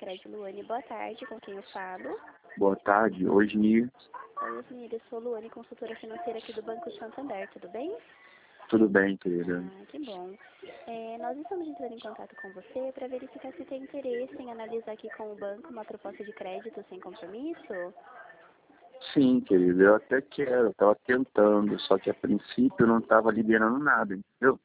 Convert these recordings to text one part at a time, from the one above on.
Sicredi, Luane. Boa tarde, com quem eu falo? Boa tarde, Osni. Oi, Osni, eu sou Luane, consultora financeira aqui do Banco Santander, tudo bem? Tudo bem, querida? Que bom. Nós estamos entrando em contato com você para verificar se tem interesse em analisar aqui com o banco uma proposta de crédito sem compromisso. Sim, querida, eu até quero, eu estava tentando, só que a princípio não estava liberando nada, entendeu?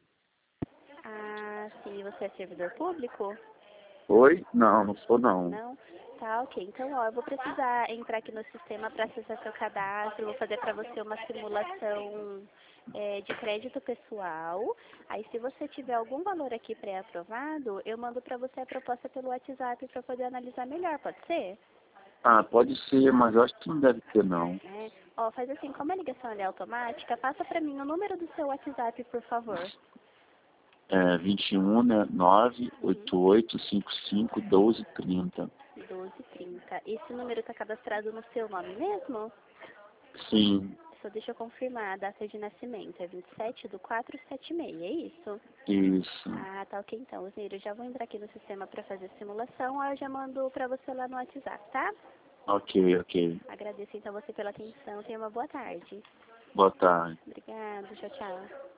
Ah, sim, você é servidor público? Oi? Não, não sou não. Não? Tá, ok. Então, eu vou precisar entrar aqui no sistema para acessar seu cadastro, eu vou fazer para você uma simulação de crédito pessoal. Aí, se você tiver algum valor aqui pré-aprovado, eu mando para você a proposta pelo WhatsApp para poder analisar melhor, pode ser? Ah, pode ser, mas eu acho que não deve ter não. Faz assim, como a ligação é automática, passa para mim o número do seu WhatsApp, por favor. 21, né? 988551230. 1230. Esse número está cadastrado no seu nome mesmo? Sim, Só deixa eu confirmar, a data de nascimento é 27/4/76, é isso? isso. Ah, tá ok então, Osneiro. Eu já vou entrar aqui no sistema para fazer a simulação, aí eu já mando para você lá no WhatsApp, tá? Ok, ok. Agradeço então você pela atenção, tenha uma boa tarde. Boa tarde. Obrigada, tchau, tchau.